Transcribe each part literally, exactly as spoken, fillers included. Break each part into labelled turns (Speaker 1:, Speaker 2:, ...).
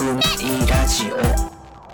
Speaker 1: 名ラジオ。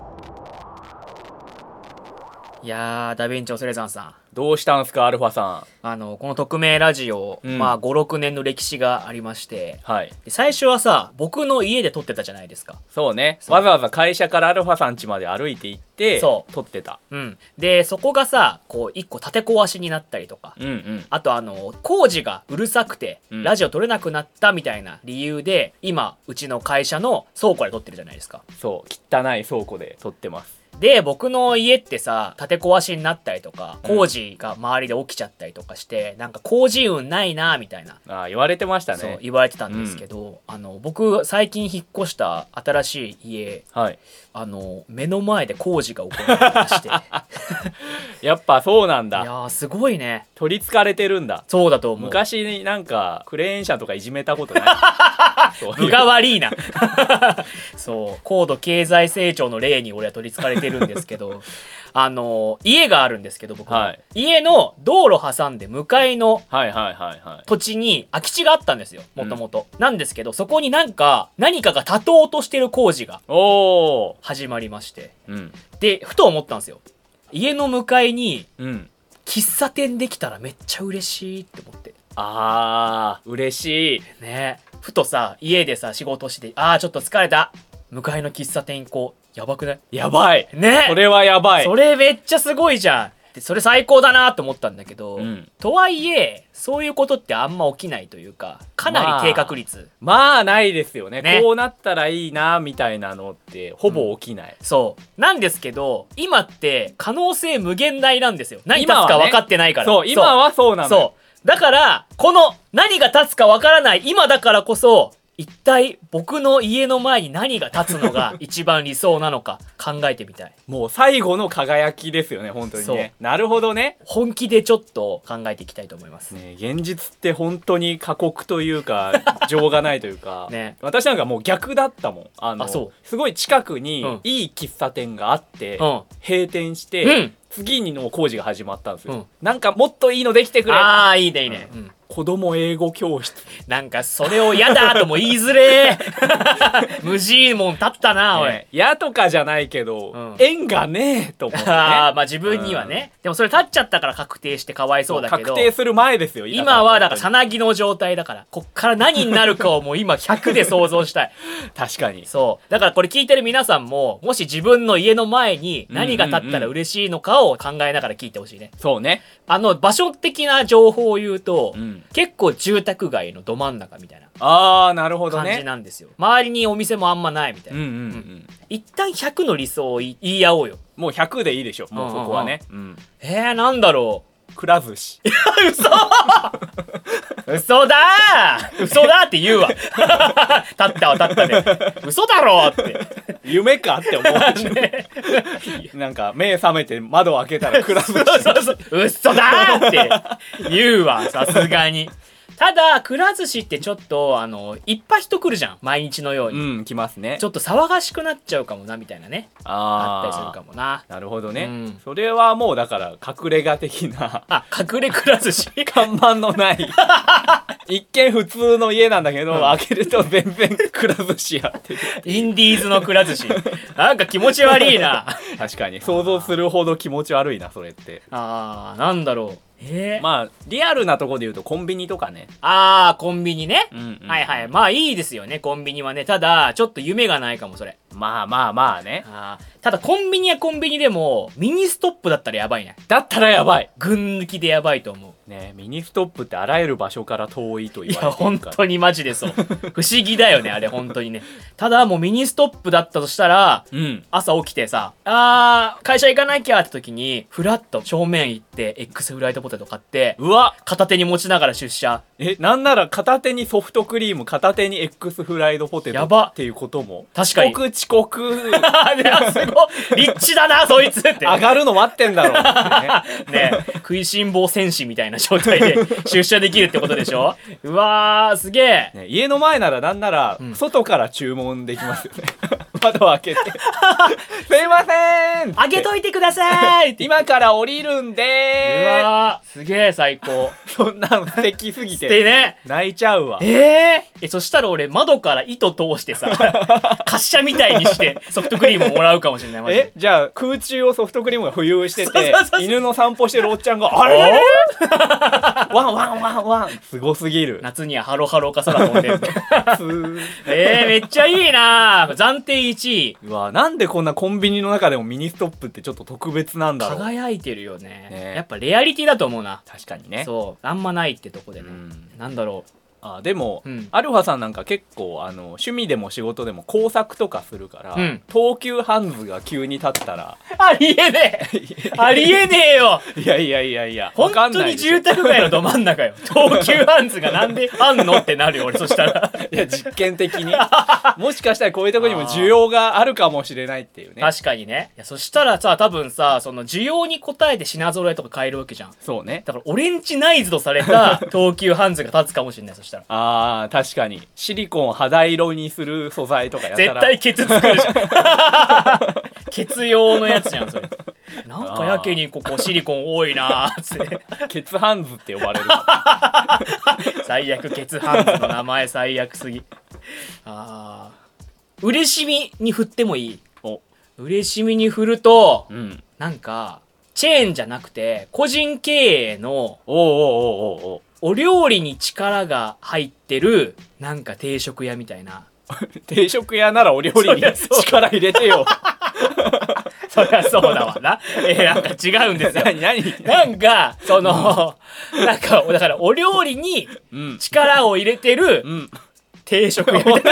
Speaker 2: いやー、ダヴィンチョスレザンさん、
Speaker 3: どうしたんすかアルファさん。
Speaker 2: あのこの匿名ラジオ、
Speaker 3: うん
Speaker 2: まあごろくねんの歴史がありまして、
Speaker 3: はい
Speaker 2: で最初はさ、僕の家で撮ってたじゃないですか。
Speaker 3: そうね、
Speaker 2: そう
Speaker 3: わざわざ会社からアルファさん家まで歩いて行って
Speaker 2: そう
Speaker 3: 撮ってた。
Speaker 2: うんでそこがさ、こう一個立て壊しになったりとか、
Speaker 3: うんうん
Speaker 2: あとあの工事がうるさくて、
Speaker 3: うん
Speaker 2: ラジオ撮れなくなったみたいな理由で、今うちの会社の倉庫で撮ってるじゃないですか。
Speaker 3: そう汚い倉庫で撮ってます。
Speaker 2: で僕の家ってさ、建て壊しになったりとか工事が周りで起きちゃったりとかして、なんか工事運ないなみたいな、
Speaker 3: ああ言われてました
Speaker 2: そう
Speaker 3: ね。
Speaker 2: 言われてたんですけど、あの僕最近引っ越した新しい家、
Speaker 3: はい
Speaker 2: あの目の前で工事が行われてましてい
Speaker 3: やっぱそうなん
Speaker 2: や
Speaker 3: だ。
Speaker 2: ーすごいね。
Speaker 3: 取りつかれてるんだ。
Speaker 2: そうだと思う。
Speaker 3: 昔になんかクレーン車とかいじめたことないそういう
Speaker 2: 部が悪いなそう高度経済成長の例に俺は取りつかれてるんですけどあの家があるんですけど、僕の、
Speaker 3: はい、
Speaker 2: 家の道路挟んで向かいの
Speaker 3: はいはいはいはい
Speaker 2: 土地に空き地があったんですよ、もともと。なんですけど、そこになんか何かが立とうとしてる工事が
Speaker 3: おー
Speaker 2: 始まりまして、
Speaker 3: うん
Speaker 2: でふと思ったんですよ。家の向かいに
Speaker 3: うん
Speaker 2: 喫茶店できたらめっちゃ嬉しいって思って。
Speaker 3: あー嬉しい
Speaker 2: ね、ふとさ、家でさ仕事して、あーちょっと疲れた、向かいの喫茶店行こう。やばくない？
Speaker 3: やばい
Speaker 2: ね、
Speaker 3: それはやばい。
Speaker 2: それめっちゃすごいじゃん。でそれ最高だなと思ったんだけど、
Speaker 3: うん、
Speaker 2: とはいえそういうことってあんま起きないというか、かなり低確率、
Speaker 3: まあ、まあないですよね。
Speaker 2: ね、
Speaker 3: こうなったらいいなみたいなのってほぼ起きない、
Speaker 2: うん、そうなんですけど、今って可能性無限大なんですよ。何立つか分かってないから、
Speaker 3: ね、そう今はそうなの。
Speaker 2: そうだからこの何が立つか分からない今だからこそ、一体僕の家の前に何が立つのが一番理想なのか考えてみたい。
Speaker 3: もう最後の輝きですよね本当にね。なるほどね。
Speaker 2: 本気でちょっと考えていきたいと思います、
Speaker 3: ね、現実って本当に過酷というか情がないというか、
Speaker 2: ね、
Speaker 3: 私なんかもう逆だったもん。あの
Speaker 2: あそう
Speaker 3: すごい近くに
Speaker 2: うん
Speaker 3: いい喫茶店があって、
Speaker 2: うん、
Speaker 3: 閉店して、
Speaker 2: うん、
Speaker 3: 次にの工事が始まったんですよ、
Speaker 2: うん、
Speaker 3: なんかもっといいのできてくれ。
Speaker 2: ああいいねいいね、うん、
Speaker 3: 子供英語教室
Speaker 2: なんかそれを嫌だとも言いづれー無事もん立ったなおい、
Speaker 3: ね、嫌とかじゃないけど、うん、縁がねえと思って、ね、
Speaker 2: あまあ自分にはね、うん、でもそれ立っちゃったから確定してかわいそうだけど、
Speaker 3: 確定する前ですよ。
Speaker 2: 今はだからさなぎの状態だから、こっから何になるかをもう今ひゃくで想像したい
Speaker 3: 確かに
Speaker 2: そうだからこれ聞いてる皆さんも、もし自分の家の前に何が立ったら嬉しいのかを考えながら聞いてほしいね、
Speaker 3: うんうん、そうね。
Speaker 2: あの場所的な情報を言うと、うん、結構住宅街のど真ん中みたいな
Speaker 3: あーなるほどね
Speaker 2: 感じなんですよ。周りにお店もあんまないみたいな、うんうんうんうん、一旦ひゃくの理想を言い合おうよ。
Speaker 3: もうひゃくでいいでしょ、もうそこはね、うんうんうん、
Speaker 2: えー、なんだろう。
Speaker 3: くら寿司
Speaker 2: 嘘嘘だー嘘だって言うわ立ったわ立ったね嘘だろって
Speaker 3: 夢かって思う、ね、なんか目覚めて窓を開けたらくら寿司
Speaker 2: そうそうそう嘘だーって言うわさすがに。ただくら寿司ってちょっとあのいっぱい人来るじゃん毎日のように。
Speaker 3: うん来ますね。
Speaker 2: ちょっと騒がしくなっちゃうかもなみたいなね、
Speaker 3: あ
Speaker 2: あったりするかもな。
Speaker 3: なるほどね、うん、そ
Speaker 2: そ
Speaker 3: れはもうだから隠れ家的な
Speaker 2: あ隠れくら寿司
Speaker 3: 看板のない一見普通の家なんだけど、うん、開けると全然くら寿司やってる
Speaker 2: インディーズのくら寿司なんか気持ち悪いな
Speaker 3: 確かに想像するほど気持ち悪いなそれって。
Speaker 2: あーなんだろう。えー、
Speaker 3: まあリアルなところで言うとコンビニとかね。
Speaker 2: あーコンビニね、
Speaker 3: うんうん、
Speaker 2: はいはいまあいいですよねコンビニはね。ただちょっと夢がないかもそれ。
Speaker 3: まあまあまあね。
Speaker 2: あただコンビニはコンビニでもミニストップだったらやばいね。
Speaker 3: だったらやばい。
Speaker 2: 群抜きでやばいと思う
Speaker 3: ね。ミニストップってあらゆる場所から遠いと言われてるから。
Speaker 2: いや本当にマジでそう不思議だよねあれ本当にね。ただもうミニストップだったとしたら、うん、朝起きてさあー会社行かなきゃって時にフラッと正面行って X フライドポテト買って、
Speaker 3: うわ片
Speaker 2: 手に持ちながら出社。
Speaker 3: えなんなら片手にソフトクリーム片手に X フライドポテト
Speaker 2: やば
Speaker 3: っていうことも。
Speaker 2: 確かに
Speaker 3: 遅刻遅刻
Speaker 2: いやすごいリッチだなそいつって
Speaker 3: 上がるの待ってんだろう
Speaker 2: ねね食いしん坊戦士みたいな状態で出社できるってことでしょうわーすげえ、
Speaker 3: ね、家の前ならなんなら外から注文できますよね、 窓を開けてすいません
Speaker 2: 開けといてくださいって
Speaker 3: 今から降りるんで
Speaker 2: うわーすげえ最高
Speaker 3: そんなん素敵すぎて
Speaker 2: でね
Speaker 3: 泣いちゃうわ。
Speaker 2: えー、えそしたら俺窓から糸通してさ滑車みたいにしてソフトクリームをもらうかもしれないマジで
Speaker 3: えじゃあ空中をソフトクリームが浮遊してて
Speaker 2: そうそうそう
Speaker 3: 犬の散歩してるおっちゃんがあれワンワンワンワンすごすぎる。
Speaker 2: 夏にはハロハロか空飛んでる
Speaker 3: すー
Speaker 2: えー、めっちゃいいな暫定いちいう
Speaker 3: わなんでこんなコンビニの中でもミニストップってちょっと特別なんだろう。
Speaker 2: 輝いてるよね
Speaker 3: ね
Speaker 2: やっぱレアリティだと思うな
Speaker 3: 確かにね。
Speaker 2: そうあんまないってとこでね、
Speaker 3: うん
Speaker 2: なんだろう
Speaker 3: あでも、
Speaker 2: うん、
Speaker 3: アルファさんなんか結構あの趣味でも仕事でも工作とかするから、
Speaker 2: うん、
Speaker 3: 東急ハンズが急に立ったら
Speaker 2: ありえねえありえねえよ
Speaker 3: いやいやいやいや
Speaker 2: 本当に住宅街のど真ん中よ東急ハンズがなんであんのってなるよ俺そしたら
Speaker 3: いや実験的にもしかしたらこういうところにも需要があるかもしれないっていうね。
Speaker 2: 確かにねいやそしたらさ多分さその需要に応えて品揃えとか買えるわけじゃん。
Speaker 3: そうね。
Speaker 2: だからオレンジナイズドされた東急ハンズが立つかもしれないそしたら
Speaker 3: あー確かにシリコンを肌色にする素材とかやったら
Speaker 2: 絶対ケツ作るじゃんケツ用のやつじゃんそれなんかやけにここシリコン多いなーって
Speaker 3: ケツハンズって呼ばれる
Speaker 2: 最悪ケツハンズの名前最悪すぎあー嬉しみに振ってもいい。
Speaker 3: お
Speaker 2: 嬉しみに振ると、
Speaker 3: うん、
Speaker 2: なんかチェーンじゃなくて個人経営の
Speaker 3: おうおうおうおう
Speaker 2: お料理に力が入ってるなんか定食屋みたいな
Speaker 3: 定食屋ならお料理に力入れてよ
Speaker 2: そりゃそうだわなえー、なんか違うんですよ
Speaker 3: 何何
Speaker 2: なんかそのなんかだからお料理に力を入れてる定食屋みたいな、うん、違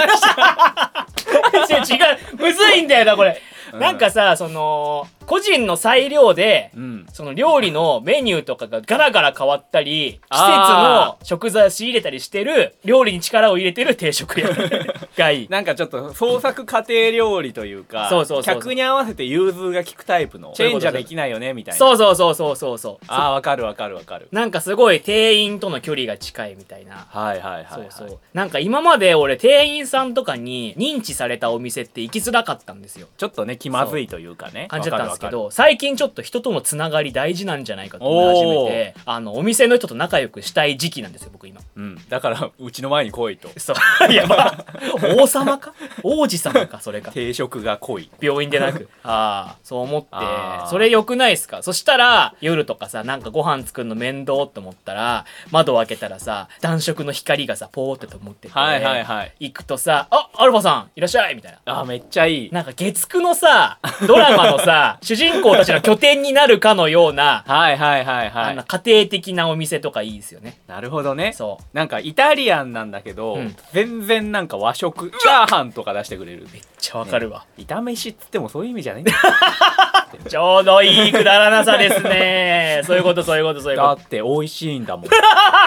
Speaker 2: うむずいんだよなこれ、うん、なんかさその個人の裁量で、うん、その料理のメニューとかがガラガラ変わったり季節の食材を仕入れたりしてる料理に力を入れてる定食屋がいい
Speaker 3: なんかちょっと創作家庭料理というか
Speaker 2: そうそうそうそう
Speaker 3: 客に合わせて融通が利くタイプのチェーンじゃできないよねみたいな。
Speaker 2: そうそうそうそうそうそう
Speaker 3: あーわかるわかるわかる。
Speaker 2: なんかすごい店員との距離が近いみたいな。
Speaker 3: はいはいはい、はい、
Speaker 2: そうそうなんか今まで俺店員さんとかに認知されたお店って行きづらかったんですよ。
Speaker 3: ちょっとね気まずいというかね
Speaker 2: 感じだったんですけど最近ちょっと人とのつながり大事なんじゃないかと思い始めてあのお店の人と仲良くしたい時期なんですよ僕今、
Speaker 3: うん、だからうちの前に来いと。
Speaker 2: そういやまあ王様か王子様かそれか
Speaker 3: 定食が濃い
Speaker 2: 病院でなくああそう思ってそれ良くないっすか。そしたら夜とかさなんかご飯作るの面倒って思ったら窓を開けたらさ暖色の光がさポーってと思ってて、
Speaker 3: はいはいはい、
Speaker 2: 行くとさあアルファさんいらっしゃいみたいな。
Speaker 3: あめっちゃいい。
Speaker 2: なんか月9のさドラマのさ主人公たちの拠点になるかのような
Speaker 3: はいはいはいはい
Speaker 2: あの家庭的なお店とかいいですよね。
Speaker 3: なるほどね。
Speaker 2: そう
Speaker 3: なんかイタリアンなんだけど、うん、全然なんか和食チャーハンとか出してくれる。
Speaker 2: めっちゃわかるわ、
Speaker 3: ね、炒飯っつってもそういう意味じゃないんだよ
Speaker 2: ちょうどいいくだらなさですねそういうことそういうことそういうこと
Speaker 3: だって美味しいんだもん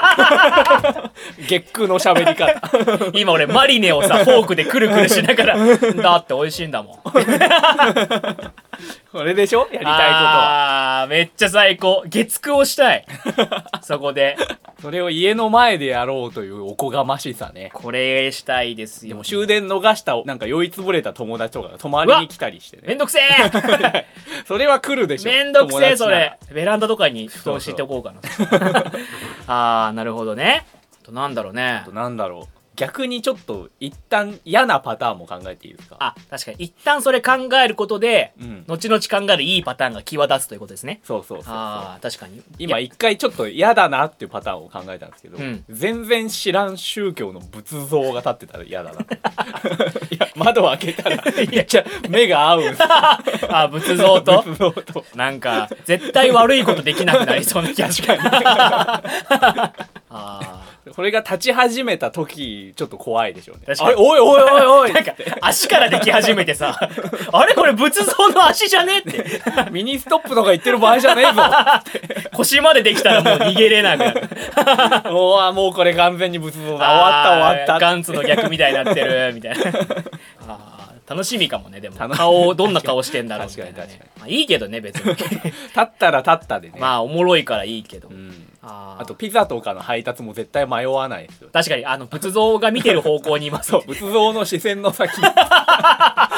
Speaker 3: 月空の喋り方
Speaker 2: 今俺マリネをさフォークでくるくるしながらだって美味しいんだもん
Speaker 3: これでしょやりたいこと
Speaker 2: は。あーめっちゃ最高月9をしたいそこで
Speaker 3: それを家の前でやろうというおこがましさね。
Speaker 2: これしたいですよ。
Speaker 3: でも終電逃したなんか酔いつぶれた友達とかが泊まりに来たりしてね。
Speaker 2: めんどくせえ
Speaker 3: それは来るでしょ。
Speaker 2: めんどくせえそれ。ベランダとかに布団敷いておこうかなそうそうあーなるほどね。となんだろうね。
Speaker 3: となんだろう逆にちょっと一旦嫌なパターンも考えていいですか。
Speaker 2: あ確かに一旦それ考えることで、うん、後々考えるいいパターンが際立つということですね。
Speaker 3: そうそうそうそう。
Speaker 2: あ確かに
Speaker 3: 今一回ちょっと嫌だなっていうパターンを考えたんですけど、
Speaker 2: うん、
Speaker 3: 全然知らん宗教の仏像が立ってたら嫌だないや窓を開けたらめっちゃ目が合うんです
Speaker 2: あ仏像と
Speaker 3: 仏像と
Speaker 2: なんか絶対悪いことできなくなりそうな気がします
Speaker 3: あこれが立ち始めた時ちょっと怖いでしょうね。
Speaker 2: 確かに
Speaker 3: あれおいおいおいおい
Speaker 2: なんか足からでき始めてさあれこれ仏像の足じゃねって
Speaker 3: ミニストップとか言ってる場合じゃねえぞ
Speaker 2: 腰までできたらもう逃げれなくなる
Speaker 3: もうもうこれ完全に仏像だ終わった終わった
Speaker 2: ガンツの逆みたいになってるみたいなあ楽しみかもね。でも顔どんな顔してんだろうみたいな、ね、確かに確かに、まあ、いいけどね別に立
Speaker 3: ったら立ったでね
Speaker 2: まあおもろいからいいけど、
Speaker 3: うんあ, あとピザとかの配達も絶対迷わないですよ。
Speaker 2: 確かにあの仏像が見てる方向にいます、ね、
Speaker 3: そう仏像の視線の先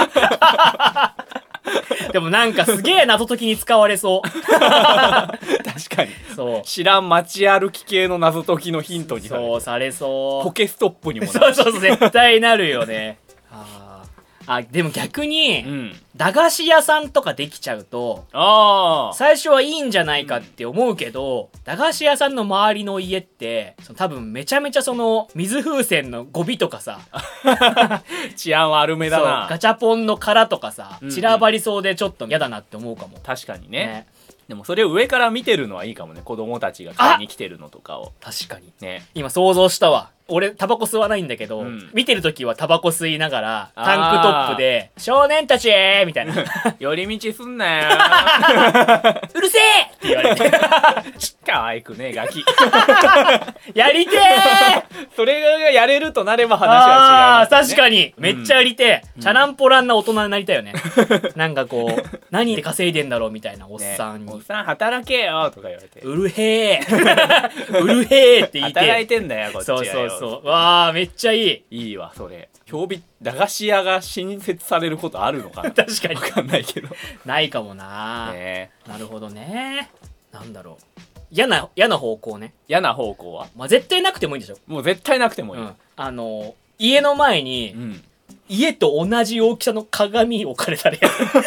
Speaker 2: でもなんかすげえ謎解きに使われそう
Speaker 3: 確かに
Speaker 2: そう
Speaker 3: 知らん街歩き系の謎解きのヒントにされて
Speaker 2: そうされそう
Speaker 3: ポケストップにもなる
Speaker 2: そうそうそう絶対なるよねああでも逆に、
Speaker 3: うん、
Speaker 2: 駄菓子屋さんとかできちゃうと
Speaker 3: あ
Speaker 2: 最初はいいんじゃないかって思うけど、うん、駄菓子屋さんの周りの家ってその多分めちゃめちゃその水風船のゴビとかさ
Speaker 3: 治安悪めだな
Speaker 2: ガチャポンの殻とかさ、
Speaker 3: うんうん、
Speaker 2: 散らばりそうでちょっと嫌だなって思うかも。
Speaker 3: 確かにね、
Speaker 2: ね
Speaker 3: でもそれを上から見てるのはいいかもね子供たちが買いに来てるのとかを
Speaker 2: 確かに
Speaker 3: ね
Speaker 2: 今想像したわ俺タバコ吸わないんだけど、うん、見てるときはタバコ吸いながらタンクトップで少年たちみたいな
Speaker 3: 寄り道すんなよ
Speaker 2: うるせえって言われて
Speaker 3: 可愛くねガキ
Speaker 2: やりて
Speaker 3: ーそれがやれるとなれば話は違います、ね、
Speaker 2: あ確かにめっちゃやりてー、うん、チャランポランな大人になりたいよねなんかこう何で稼いでんだろうみたいなおっさんに、ね、
Speaker 3: おっさん働けよとか言われて
Speaker 2: うるへーうるへーって言って
Speaker 3: 働いてんだよこっちはよ
Speaker 2: そうそうそうわあめっちゃいい
Speaker 3: いいわそれ競技駄菓子屋が新設されることあるのかな
Speaker 2: 確かに
Speaker 3: 分かんないけど
Speaker 2: ないかもな、
Speaker 3: ね、
Speaker 2: なるほどねなんだろう嫌な嫌な方向ね
Speaker 3: 嫌な方向は
Speaker 2: まあ絶対なくてもいいんでしょ
Speaker 3: もう絶対なくてもいい、うん、
Speaker 2: あの家の前に、うん、家と同じ大きさの鏡置かれたら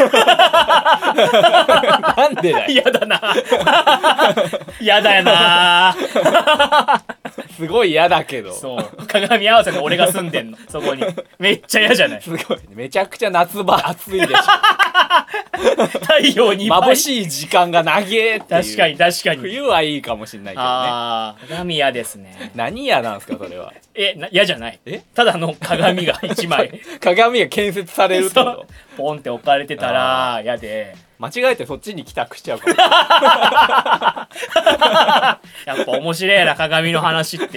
Speaker 3: なんでだよ
Speaker 2: 嫌だな嫌だよな
Speaker 3: すごい嫌だけど
Speaker 2: そう鏡合わせで俺が住んでんのそこにめっちゃ嫌じゃない
Speaker 3: すごいめちゃくちゃ夏場暑いでしょ
Speaker 2: 太陽に
Speaker 3: 眩しい時間が長えっていう
Speaker 2: 確かに確かに
Speaker 3: 冬はいいかもしれないけどね
Speaker 2: ああ鏡嫌ですね
Speaker 3: 何嫌なんですかそれは
Speaker 2: え嫌じゃない
Speaker 3: え
Speaker 2: ただの鏡が一枚
Speaker 3: 鏡が建設されるってこと
Speaker 2: ポンって置かれてたら嫌で
Speaker 3: 間違えてそっちに帰宅しちゃうかも
Speaker 2: やっぱ面白いな鏡の話って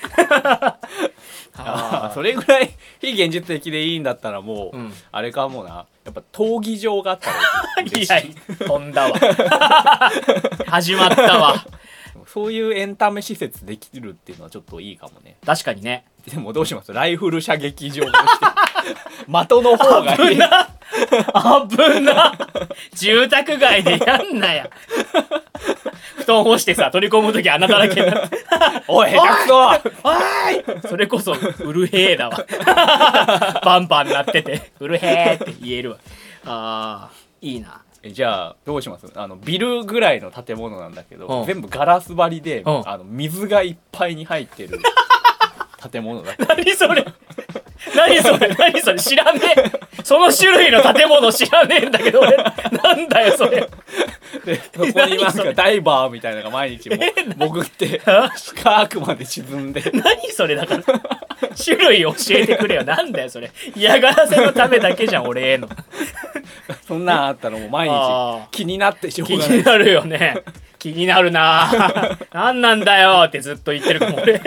Speaker 3: ああそれぐらい非現実的でいいんだったらもう、うん、あれかもなやっぱ闘技場があったら
Speaker 2: いや飛んだわ始まったわ
Speaker 3: そういうエンタメ施設できるっていうのはちょっといいかもね
Speaker 2: 確かにね
Speaker 3: でもどうしますライフル射撃場として的の方がいい
Speaker 2: 危な危な住宅街でやんなや布団干してさ取り込むとき穴だらけになって
Speaker 3: おい下手くそ
Speaker 2: おいそれこそうるへーだわバンバンなっててうるへーって言えるわあーいいな
Speaker 3: えじゃあどうしますあのビルぐらいの建物なんだけど、
Speaker 2: うん、
Speaker 3: 全部ガラス張りで、
Speaker 2: うん、
Speaker 3: あの水がいっぱいに入ってる建物だ
Speaker 2: 何それ何それ何それ知らねえその種類の建物知らねえんだけど俺なんだよそれ
Speaker 3: でそこになんかダイバーみたいなのが毎日も潜って深くまで沈んで
Speaker 2: 何それだから種類教えてくれよなんだよそれ嫌がらせのためだけじゃん俺への
Speaker 3: そんなんあったらもう毎日気になってしょうがない
Speaker 2: 気になるよね気になるな何なんだよってずっと言ってるかも俺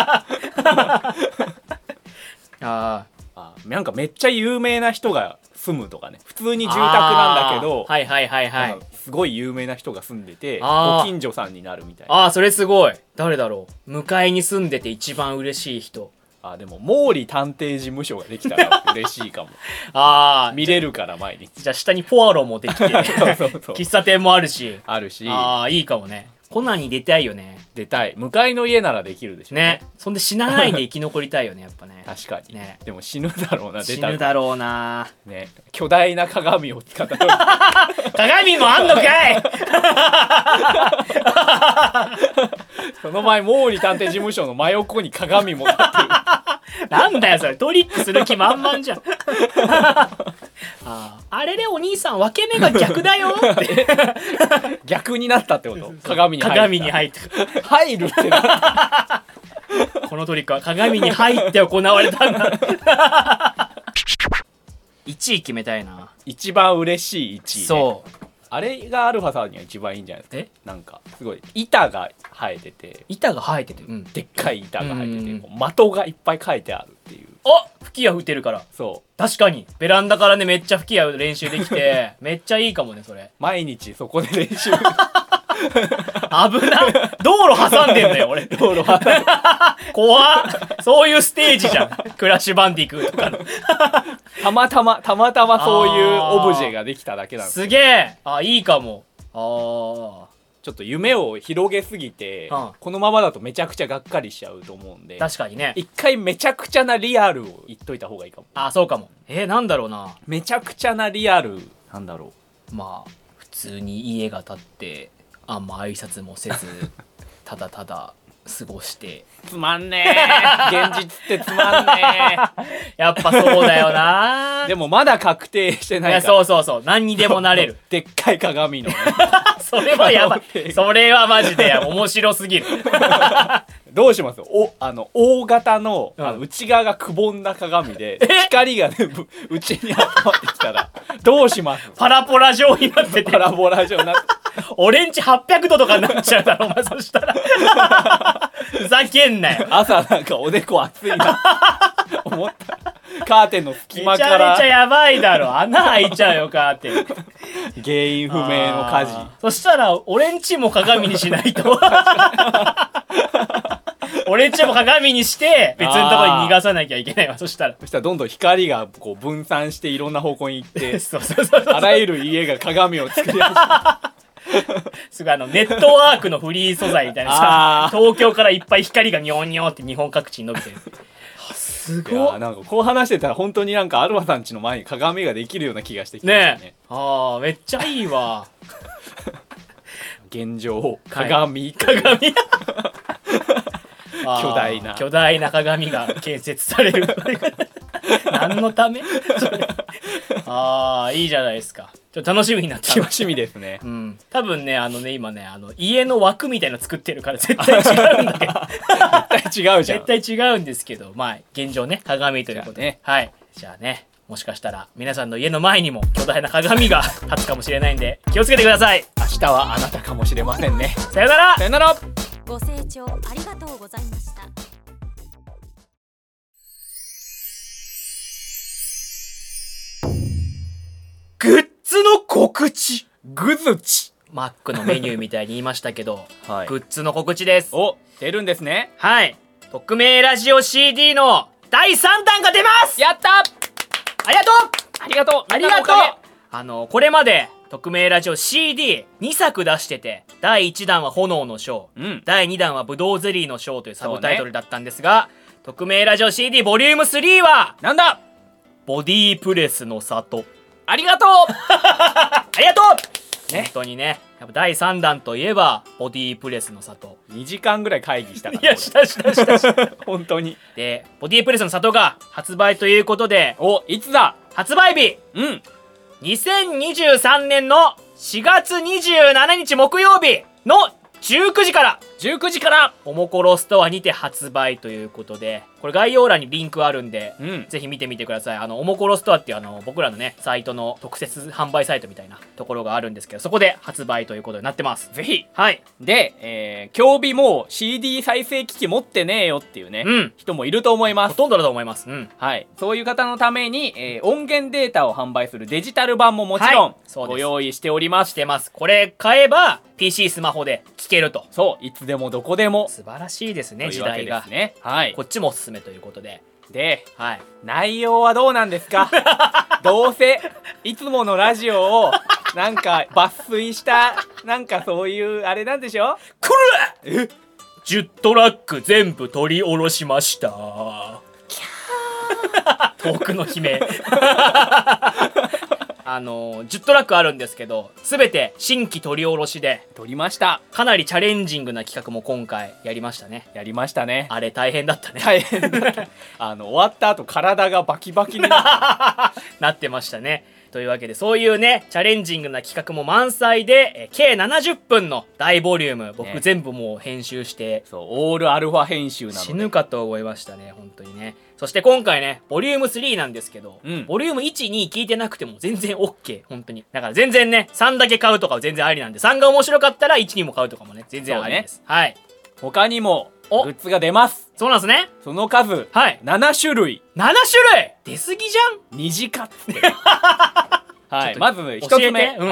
Speaker 2: あ
Speaker 3: あなんかめっちゃ有名な人が住むとかね普通に住宅なんだけど
Speaker 2: はいはいはいはい
Speaker 3: すごい有名な人が住んでてご近所さんになるみたいな
Speaker 2: ああそれすごい誰だろう向かいに住んでて一番嬉しい人
Speaker 3: あでも毛利探偵事務所ができたら嬉しいかも
Speaker 2: ああ
Speaker 3: 見れるから毎日
Speaker 2: じゃあ下にポアロもできてそうそうそう喫茶店もあるし
Speaker 3: あるし
Speaker 2: ああいいかもねコナンに出たいよね
Speaker 3: 出たい向かいの家ならできるでしょう
Speaker 2: ね, ねそんで死なないで生き残りたいよねやっぱね
Speaker 3: 確かに
Speaker 2: ね
Speaker 3: でも死ぬだろうな出た
Speaker 2: 死ぬだろうな
Speaker 3: ね巨大な鏡を使った
Speaker 2: 鏡もあんのかい
Speaker 3: その前毛利探偵事務所の真横に鏡も立ってる
Speaker 2: なんだよそれトリックする気満々じゃんあ, あれでお兄さん分け目が逆だよって
Speaker 3: 逆になったってこと鏡に入った
Speaker 2: 鏡に入って
Speaker 3: 入るってなった
Speaker 2: このトリックは鏡に入って行われたんだいちい決めたいな
Speaker 3: 一番嬉しいいちい、ね、
Speaker 2: そう
Speaker 3: あれがアルファさんには一番いいんじゃないですか
Speaker 2: え
Speaker 3: なんかすごい板が生えてて
Speaker 2: 板が生えてて、うん、
Speaker 3: でっかい板が生えてて、
Speaker 2: うん、
Speaker 3: 的がいっぱい書いてあるっていう
Speaker 2: あ吹き矢打てるから
Speaker 3: そう
Speaker 2: 確かにベランダからねめっちゃ吹き矢練習できてめっちゃいいかもねそれ
Speaker 3: 毎日そこで練習
Speaker 2: 危な。道路挟んでんだよ俺。
Speaker 3: 道路挟んで
Speaker 2: 怖っ。そういうステージじゃん。クラッシュバンディクーとかの。
Speaker 3: たまたまたまたまそういうオブジェができただけなんです。
Speaker 2: すげえ。あ、いいかも。ああ。
Speaker 3: ちょっと夢を広げすぎて、
Speaker 2: うん、
Speaker 3: このままだとめちゃくちゃがっかりしちゃうと思うんで、
Speaker 2: 確かにね、
Speaker 3: 一回めちゃくちゃなリアルを言っといた方がいいかも。
Speaker 2: あ、そうかも。えー、なんだろうな。
Speaker 3: めちゃくちゃなリアルなんだろ
Speaker 2: う。まあ普通に家が建ってあんま挨拶もせずただただ過ごして。
Speaker 3: つまんねえ現実ってつまんね
Speaker 2: えやっぱそうだよな。
Speaker 3: でもまだ確定してないから。
Speaker 2: いや、そうそうそう、何にでもなれる。
Speaker 3: でっかい鏡の、ね、
Speaker 2: それはやばい。それはマジでやばい。面白すぎる。
Speaker 3: どうします？おあの大型の、うん、あの内側がくぼんだ鏡で光がねうちに集まってきたらどうします？
Speaker 2: パラポラ状になってて。
Speaker 3: パラポラ状になって
Speaker 2: 俺んちはっぴゃくどとかになっちゃうだろお前。そしたらふざけんなよ。
Speaker 3: 朝なんかおでこ熱いな思ったカーテンの隙間から
Speaker 2: めちゃめちゃやばいだろ。穴開いちゃうよカーテン。
Speaker 3: 原因不明の火事。
Speaker 2: そしたら俺んちも鏡にしないと俺んちも鏡にして別のところに逃がさなきゃいけないわ。そしたら
Speaker 3: そしたらどんどん光がこう分散していろんな方向に行って
Speaker 2: そうそうそうそう、
Speaker 3: あらゆる家が鏡を作り出して
Speaker 2: すごいあのネットワークのフリー素材みたいなさ、東京からいっぱい光がニョンニョンって日本各地に伸びてる。すごい。
Speaker 3: なんかこう話してたら本当になんかアルファさん家の前に鏡ができるような気がしてきましたね。
Speaker 2: ねえ、ああめっちゃいいわ。
Speaker 3: 現状鏡、
Speaker 2: はい、鏡
Speaker 3: 巨大な
Speaker 2: 巨大な鏡が建設される。何のため？ああいいじゃないですか。ちょっと楽しみになってき
Speaker 3: 楽しみですね。
Speaker 2: うん。多分ねあのね今ねあの家の枠みたいなの作ってるから絶対違うんだけど。
Speaker 3: 絶対違うじゃん。
Speaker 2: 絶対違うんですけど、まあ現状ね鏡ということで、ね、はい。じゃあねもしかしたら皆さんの家の前にも巨大な鏡が立つかもしれないんで気をつけてください。
Speaker 3: 明日はあなたかもしれませんね。
Speaker 2: さよなら。
Speaker 3: さよなら。
Speaker 4: ご清聴ありがとうございました。
Speaker 2: グッズの告知。
Speaker 3: グズチ。
Speaker 2: マックのメニューみたいに言いましたけど、はい、グッズの告知です。
Speaker 3: お、出るんですね。
Speaker 2: はい。匿名ラジオ シーディー のだいさんだんが出ます。
Speaker 3: やった
Speaker 2: ありがとう
Speaker 3: ありがとう
Speaker 2: ありがとう。あのこれまで匿名ラジオ シーディーに 作出してて、だいいちだんは炎のショー、うん、だいにだんはブドウゼリーのショーというサブタイトルだったんですが、ね、匿名ラジオ シーディー ボリュームスリーは
Speaker 3: なんだ、
Speaker 2: ボディープレスの里。
Speaker 3: ありがとう
Speaker 2: ありがとう、ね、本当にねやっぱだいさんだんといえばボディープレスの里。
Speaker 3: にじかんぐらい会議したから。
Speaker 2: いやしたしたしたした
Speaker 3: 本当に。
Speaker 2: でボディープレスの里が発売ということで、
Speaker 3: お、いつだ
Speaker 2: 発売日、うんにせんにじゅうさんねんのしがつにじゅうしちにち木曜日のじゅうくじから
Speaker 3: じゅうくじから
Speaker 2: おもころストアにて発売ということで、これ概要欄にリンクあるんで、うん、ぜひ見てみてください。あのおもころストアっていうあの僕らのねサイトの特設販売サイトみたいなところがあるんですけど、そこで発売ということになってます。
Speaker 3: ぜひ。
Speaker 2: はい。
Speaker 3: で、えー、今日日もう シーディー 再生機器持ってねえよっていうね、うん、人もいると思います。
Speaker 2: ほとんどだと思います。うん、
Speaker 3: はい。そういう方のために、えー、音源データを販売するデジタル版ももちろん、はい、ご用意しております。
Speaker 2: してます。これ買えば ピーシー スマホで聴けると。
Speaker 3: そう、いつでもどこでも。
Speaker 2: 素晴らしいですね、時代が。
Speaker 3: ね、はい。
Speaker 2: こっちもおすすめということで。
Speaker 3: で、はい、内容はどうなんですか？どうせいつものラジオをなんか抜粋したなんかそういうあれなんでしょ？
Speaker 2: これえじゅうトラック全部取り下ろしました。キャー遠くの悲鳴。あのじゅうトラックあるんですけど、全て新規取り下ろしで
Speaker 3: 撮りました。
Speaker 2: かなりチャレンジングな企画も今回やりましたね。
Speaker 3: やりましたね。
Speaker 2: あれ大変だったね。
Speaker 3: 大変だったあの終わった後体がバキバキになって
Speaker 2: なってましたね。というわけでそういうねチャレンジングな企画も満載で、え計ななじゅっぷんの大ボリューム、僕、ね、全部もう編集して、
Speaker 3: そうオールアルファ編集なので
Speaker 2: 死ぬかと思いましたね本当にね。そして今回ねボリュームスリーなんですけど、うん、ボリュームいち、に聞いてなくても全然 OK 本当に。だから全然ねさんだけ買うとかは全然ありなんで、さんが面白かったらいちにも買うとかもね全然ありです、ね、はい。
Speaker 3: 他にもグッズが出ます。
Speaker 2: そうなんですね。
Speaker 3: その数、はい、ななしゅるい。
Speaker 2: ななしゅるい出すぎじゃん。
Speaker 3: 虹かっつってはい、まずひとつめ、うん、はい、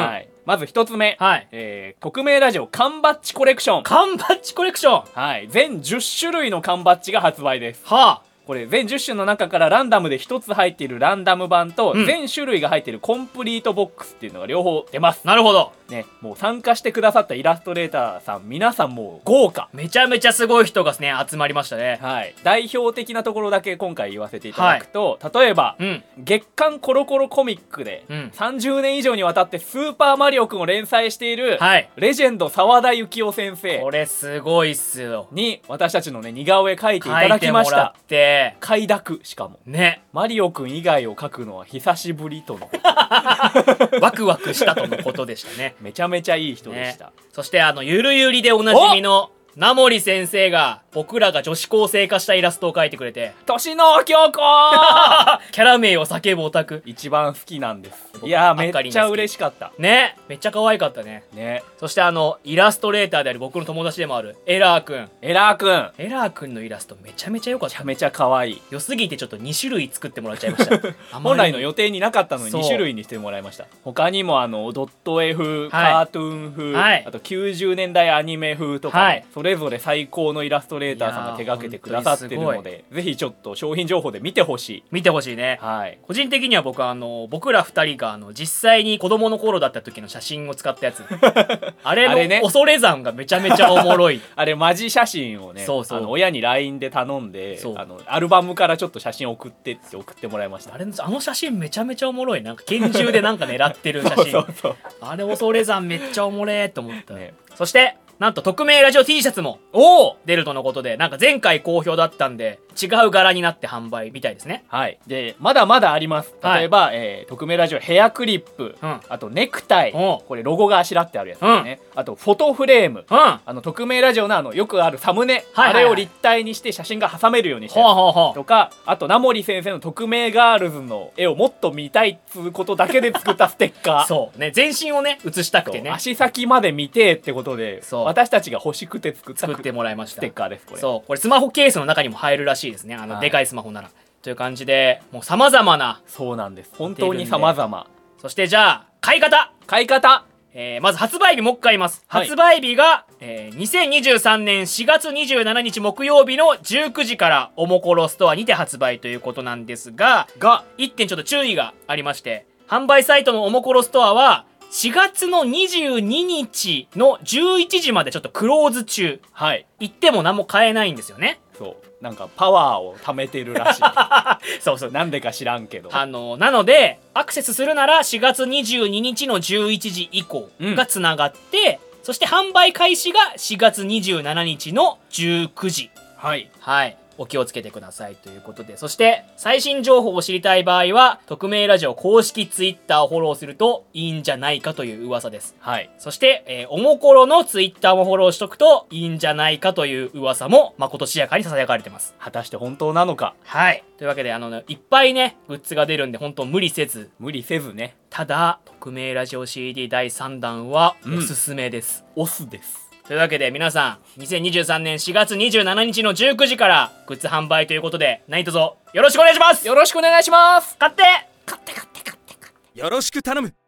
Speaker 3: まず一つ目、
Speaker 2: はい。
Speaker 3: えー、匿名ラジオ缶バッジコレクション。
Speaker 2: 缶バッジコレクション。
Speaker 3: はい、全じゅっしゅるいの缶バッジが発売です。
Speaker 2: はあ。
Speaker 3: これ全じゅっ種の中からランダムでひとつ入っているランダム版と、
Speaker 2: うん
Speaker 3: 全種類が入っているコンプリートボックスっていうのが両方出ます。
Speaker 2: なるほど。
Speaker 3: ね、もう参加してくださったイラストレーターさん皆さんもう豪華。
Speaker 2: めちゃめちゃすごい人がね集まりましたね。
Speaker 3: はい、代表的なところだけ今回言わせていただくと、例えば、
Speaker 2: うん。
Speaker 3: 月刊コロコロコミックで
Speaker 2: うん。
Speaker 3: さんじゅうねん以上にわたってスーパーマリオくんを連載している、
Speaker 2: はい。
Speaker 3: レジェンド沢田幸雄先生
Speaker 2: これすごいっすよ。
Speaker 3: に私たちのね似顔絵描いてい
Speaker 2: 書
Speaker 3: ただ
Speaker 2: いてもら
Speaker 3: きました
Speaker 2: っ。て。
Speaker 3: 快諾。しかも
Speaker 2: ね。
Speaker 3: マリオくん以外を描くのは久しぶりとのこと
Speaker 2: ワクワクしたとのことでしたね。
Speaker 3: めちゃめちゃいい人でした、
Speaker 2: ね、そしてあのゆるゆりでおなじみのナモリ先生が僕らが女子高生化したイラストを描いてくれて、
Speaker 3: 年の京子
Speaker 2: キャラ名を叫ぶオタク
Speaker 3: 一番好きなんです。いやーめっちゃ嬉しかった。
Speaker 2: ね。めっちゃ可愛かったね。
Speaker 3: ね。
Speaker 2: そしてあのイラストレーターである僕の友達でもあるエラーくん。
Speaker 3: エラーくん
Speaker 2: エラーくんのイラストめちゃめちゃ良かった。
Speaker 3: めちゃめちゃ可愛い。
Speaker 2: 良すぎてちょっとに種類作ってもらっちゃいました
Speaker 3: 本来の予定になかったのに
Speaker 2: そう
Speaker 3: に種類にしてもらいました。他にもあのドット絵風、
Speaker 2: はい
Speaker 3: カートゥーン風、
Speaker 2: はい
Speaker 3: あときゅうじゅうねんだいアニメ風とかね、
Speaker 2: はい
Speaker 3: それぞれ最高のイラストレーターさんが手掛けてくださってるので、ぜひちょっと商品情報で見てほしい。
Speaker 2: 見てほしいね。
Speaker 3: はい。
Speaker 2: 個人的には僕はあの僕らふたりがあの実際に子供の頃だった時の写真を使ったやつあれ
Speaker 3: あれね
Speaker 2: の恐山がめちゃめちゃおもろい
Speaker 3: あれマジ写真をね、
Speaker 2: そうそう
Speaker 3: あの親に ライン で頼んで、
Speaker 2: そう
Speaker 3: あのアルバムからちょっと写真送ってって送ってもらいました。
Speaker 2: あれのあの写真めちゃめちゃおもろい。なんか拳銃でなんか狙ってる写真
Speaker 3: そうそうそう
Speaker 2: あれ恐山めっちゃおもれーと思った、
Speaker 3: ね。
Speaker 2: そしてなんと匿名ラジオ T シャツも
Speaker 3: おお
Speaker 2: 出るとのことで、なんか前回好評だったんで違う柄になって販売みたいですね。
Speaker 3: はい。でまだまだあります。例えば、はい、えー、匿名ラジオヘアクリップ、
Speaker 2: うん、
Speaker 3: あとネクタイ、
Speaker 2: お
Speaker 3: これロゴがあしらってあるやつですね、うん、あとフォトフレーム、
Speaker 2: うん、
Speaker 3: あの匿名ラジオのあのよくあるサムネ、はいはいはい、あれを立体にして写真が挟めるようにしてとか、あとナモリ先生の匿名ガールズの絵をもっと見たいっつうことだけで作ったステッカー
Speaker 2: そうね、全身をね写したくてね、
Speaker 3: 足先まで見てってことで、私たちが欲しくて作った
Speaker 2: 作ってもらいました
Speaker 3: ステッカーです。これ
Speaker 2: そう、これスマホケースの中にも入るらしいですね、あの、はい、でかいスマホならという感じで、もう様々な、
Speaker 3: そうなんです、本当に様々。
Speaker 2: そしてじゃあ買い方
Speaker 3: 買い方、
Speaker 2: えー、まず発売日もう一回言います、はい、発売日が、えー、にせんにじゅうさんねんしがつにじゅうしちにち木曜日のじゅうくじからおもころストアにて発売ということなんですががいってんちょっと注意がありまして、販売サイトのおもころストアはしがつのにじゅうににちのじゅういちじまでちょっとクローズ中。はい。行っても何も買えないんですよね。
Speaker 3: そう。なんかパワーを貯めてるらしい。
Speaker 2: そうそう。
Speaker 3: なんでか知らんけど。
Speaker 2: あの、なので、アクセスするならしがつにじゅうににちのじゅういちじ以降がつながって、うん、そして販売開始がしがつにじゅうしちにちのじゅうくじ。はい。はい。お気をつけてくださいということで、そして最新情報を知りたい場合は匿名ラジオ公式ツイッターをフォローするといいんじゃないかという噂です。はい。そして、えー、おもころのツイッターもフォローしとくといいんじゃないかという噂もまことしやかに囁かれてます。
Speaker 3: 果たして本当なのか。はい。
Speaker 2: というわけであの、ね、いっぱいねグッズが出るんで本当無理せず
Speaker 3: 無理せずね。
Speaker 2: ただ匿名ラジオ シーディー だいさんだんはおすすめです。
Speaker 3: オスです。
Speaker 2: というわけで皆さんにせんにじゅうさんねんしがつにじゅうしちにちのじゅうくじからグッズ販売ということで何卒よろしくお願いします。
Speaker 3: よろしくお願いします。
Speaker 2: 買って
Speaker 3: 買って買って買って買って
Speaker 1: よろしく頼む。